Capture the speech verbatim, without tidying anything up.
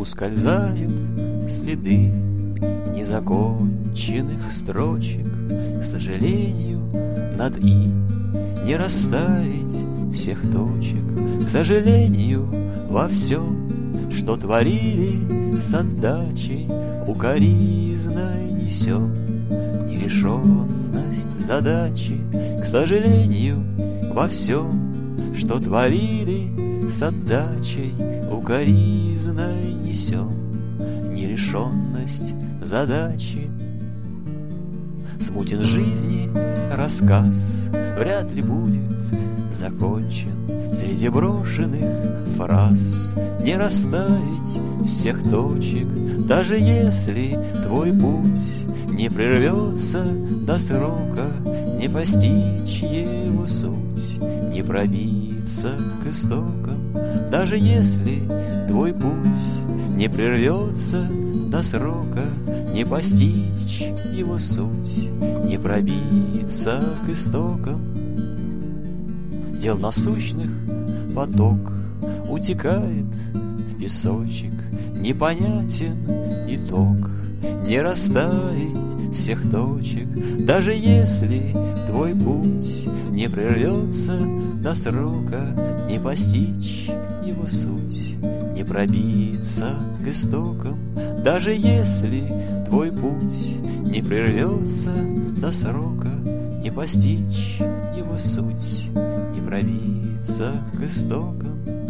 ускользают следы незаконченных строчек. К сожалению, над «и» не расставить всех точек. К сожалению, во всем, что творили с отдачей, укоризной несем нерешенность задачи. К сожалению, во всем, что творили с отдачей, укоризной несем нерешенность задачи. Смутен жизни рассказ, вряд ли будет закончен. Среди брошенных фраз не расставить всех точек. Даже если твой путь не прервется до срока, не постичь его суть, не пробиться к истокам. Даже если твой путь не прервется до срока, не постичь его суть, не пробиться к истокам. Дел насущных поток утекает в песочек, непонятен итог, не расставить всех точек. Даже если твой путь не прервется до срока, не постичь его суть, не пробиться к истокам. Даже если твой путь не прервется до срока, не постичь его суть, не пробиться к истокам.